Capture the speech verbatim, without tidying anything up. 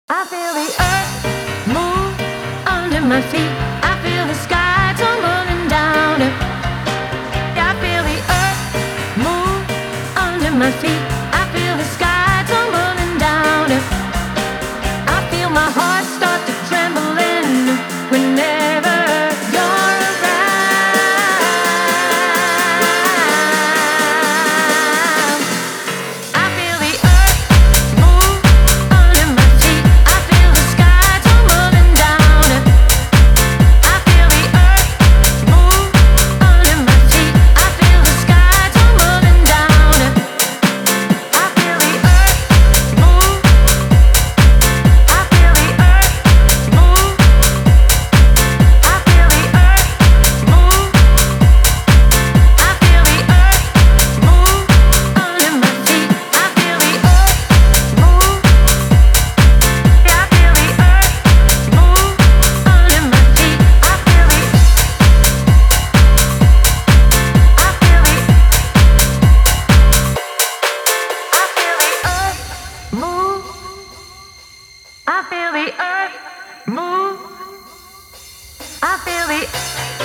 I feel the earth move under my feet. I feel the sky tumbling down. I feel the earth move under my feet. I feel the sky tumbling down. I feel my heart start to trembling whenever you're around. I feel the earth move under my feet. I feel the sky tumbling down. I feel the earth move under my feet. I feel the sky tumbling down. I feel the earth move. I feel the earth move. I feel the earth move. I feel the earth move under my feet. I feel the earth move. I feel the earth move under my feet. I feel the I feel the I feel the earth move. I feel the earth move. I feel the